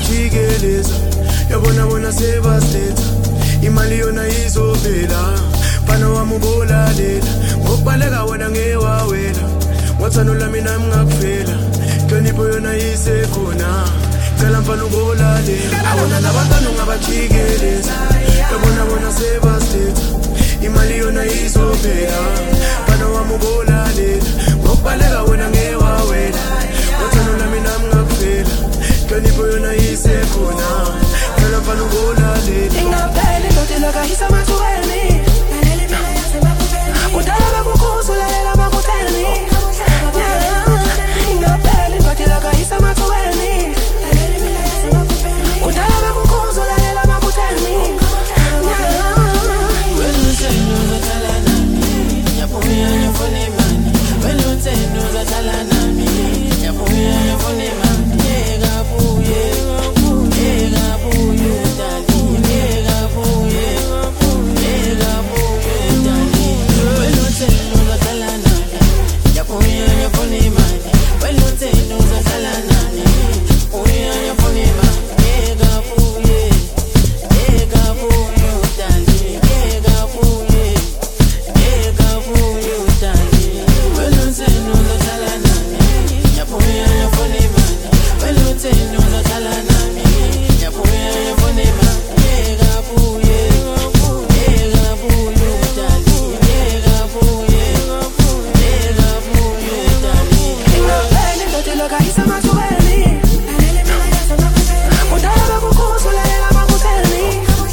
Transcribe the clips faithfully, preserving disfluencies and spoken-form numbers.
ngabajikeleza yabona bona sebasletha imali yona izovela bana wami ubolalela ngokubaleka wena ngewawela wathano lami nami ngakufela hlonipho yona isekhona cela mfana ubolalela awona labantwana ngabajikeleza yabona bona sebasletha imali yona izovela bana wami ubolalela ngokubaleka wena ngewawela wathano lami nami ngakufela hlonipho yona isekhona cela mfana ubolalela ingapheli kodwa lokahisa mathubeni udala bakukhuzulela bakutheni ingapheli kodwa lokahisa mathubeni udala bakukhuzulela bakutheni welutendo uzathala nami yabuya yafuna imali welutendo uzathala nami yabuya yafuna imali yeka buye yeka buye dali yeka buye yeka buye dali welutendo uzathala nami yabuya yafuna imali welutendo uzathala nami uya yafuna imali yeka buye yeka buye dali yeka buye yeka buye dali welutendo uzathala nami yabuya yafuna imali welutendo uzathala nami yabuya yafuna imali yeka buye yeka buye dali yeka buye yeka buye dali ingapheli kodwa lokahisa mathubeni udala bakukhuzulela bakutheni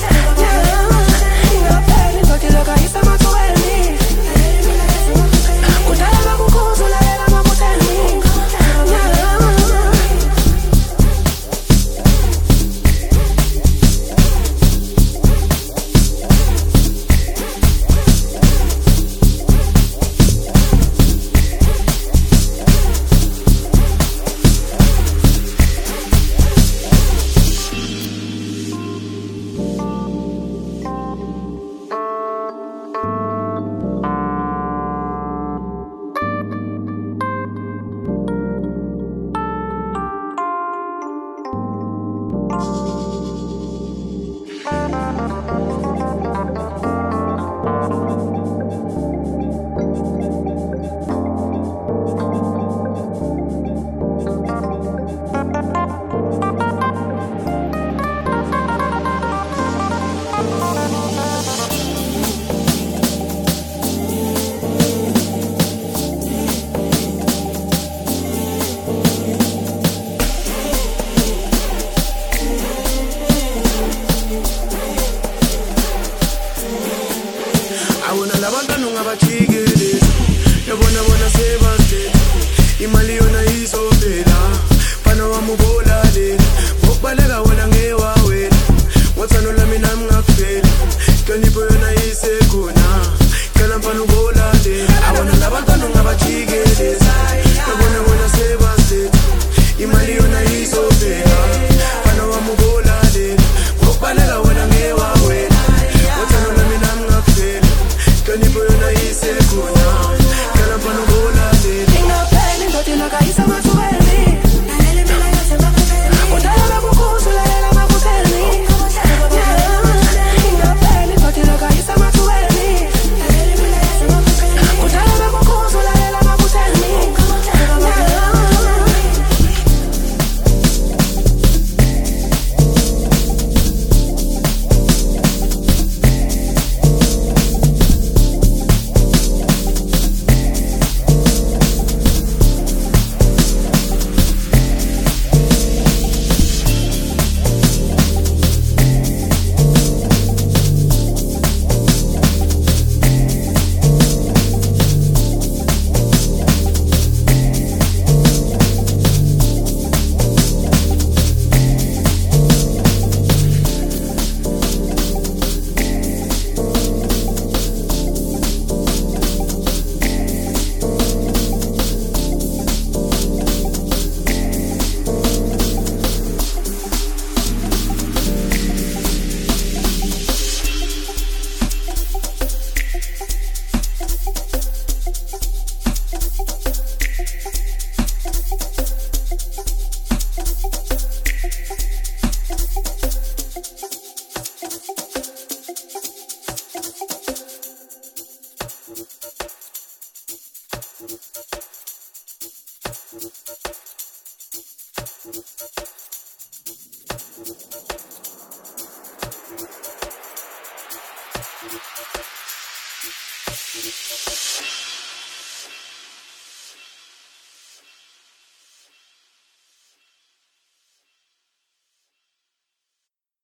ingapheli kodwa lokahisa mathubeni udala bakukhuzulela bakutheni awona labantwana ngabajikeleza yabona bona sebasletha imali yona izovela bana wami ubolalela ngokubaleka wena ngewawela wathano lami nami ngakufela hlonipho yona isekhona cela mfana